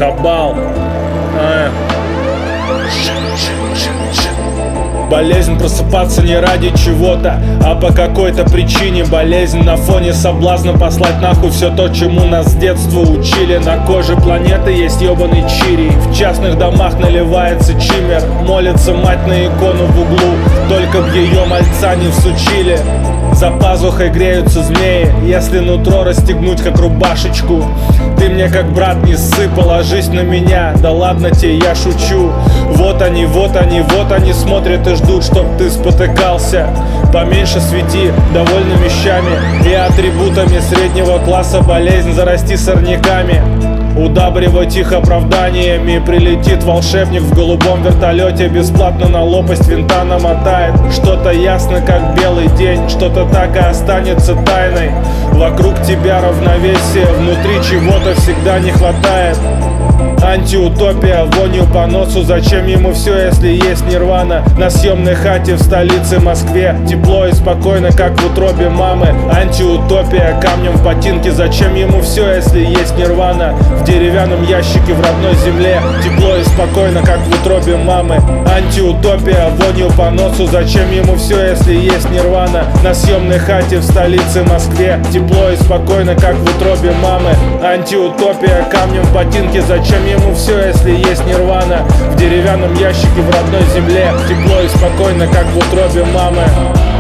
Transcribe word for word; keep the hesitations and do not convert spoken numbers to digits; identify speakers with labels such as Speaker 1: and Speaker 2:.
Speaker 1: Хабал. А. Болезнь просыпаться не ради чего-то, а по какой-то причине. Болезнь на фоне соблазна послать нахуй все то, чему нас с детства учили. На коже планеты есть ебаный чири. В частных домах наливается чимер. Молится мать на икону в углу, только б ее мальца не всучили. За пазухой греются змеи, если нутро расстегнуть как рубашечку. Ты мне как брат не ссы, положись на меня. Да ладно тебе, я шучу. Вот они, вот они, вот они смотрят и ждут, чтоб ты спотыкался. Поменьше свети довольно вещами и атрибутами среднего класса. Болезнь зарасти сорняками, удабривать их оправданиями. Прилетит волшебник в голубом вертолете, бесплатно на лопасть винта намотает. Что-то ясно, как белый день, что-то так и останется тайной. Вокруг тебя равновесие, внутри чего-то всегда не хватает. Антиутопия, вонью по носу. Зачем ему все, если есть нирвана? На съемной хате в столице Москве тепло и спокойно, как в утробе мамы. Антиутопия, камнем в ботинке. Зачем ему все, если есть нирвана? В деревянном ящике в родной земле тепло и спокойно, как в утробе мамы. Антиутопия, вонью по носу. Зачем ему все, если есть нирвана? На съемной хате в столице Москве тепло и спокойно, как в утробе мамы. Антиутопия, камнем в ботинке. Зачем ему все, если есть нирвана? В деревянном ящике в родной земле тепло и спокойно, как в утробе мамы.